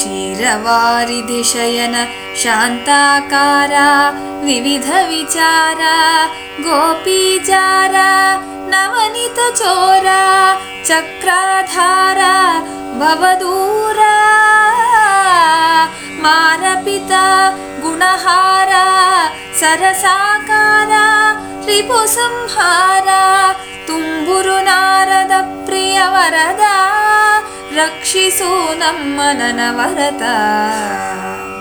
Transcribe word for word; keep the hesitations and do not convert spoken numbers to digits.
क्षीरवारिधि शयन शान्ताकारा विविध विचारा गोपीचारा नवनीत चोरा चक्राधारा भवदूरा मारपिता गुणहारा सरसाकारा रिपुसंहारा तुम्बुरु नारद प्रिय वरदा रक्षिसु नम्म ननवरता।